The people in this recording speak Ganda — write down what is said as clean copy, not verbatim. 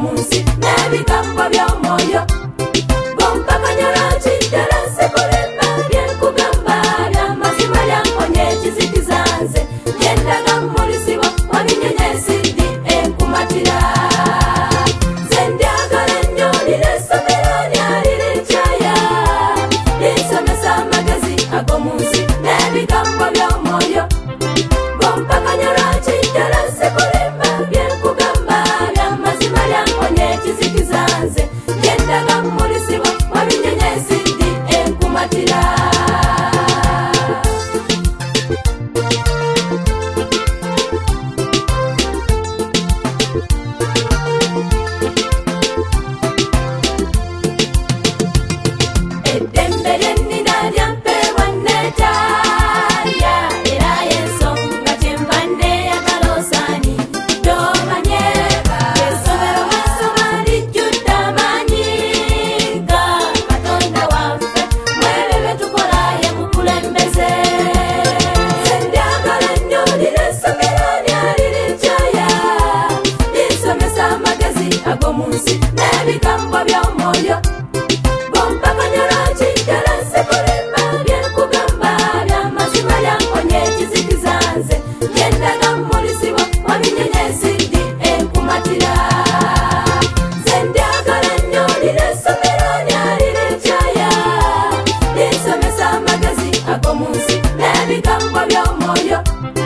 munsi n'ebigambo by'omwoyo bompakanyala kiddala sekulemba byenkugamba by'amazima lyankonya ekizikiza nze byendaga mmulisibwa wabinyenyesi ndi enkumatira nze ndyagala nnyo lino essomero lyali likyaya linsomesa amagezi ag'omunsi n'ebigambo by'omwoyo bompakanyala kiddala sekulemba byenkugamba by'amazima lyankonya ekizikiza nze byendaga mmulisibwa wabinyenyesi ndi enkumatira eddembe lyennina lyampeebwa neetaaya era y'ensonga kyenva nneeyagala osaani tomanye essomero mwesoma lijjudde amaanyi nga katonda waffe mwebyo bye tukola ye mukulembeze nze ndyagala nnyo lino essomero lyali likyaya linsomesa amagezi ag'omunsi n'ebigambo by'omwoyo bompakanyala kiddala sekulemba byenkugamba by'amazima lyankonya ekizikiza nze byendaga mmulisibwa wabinyenyesi ndi enkumatira nze ndyagala nnyo lino essomero lyali likyaya linsomesa amagezi ag'omunsi n'ebigambo by'omwoyo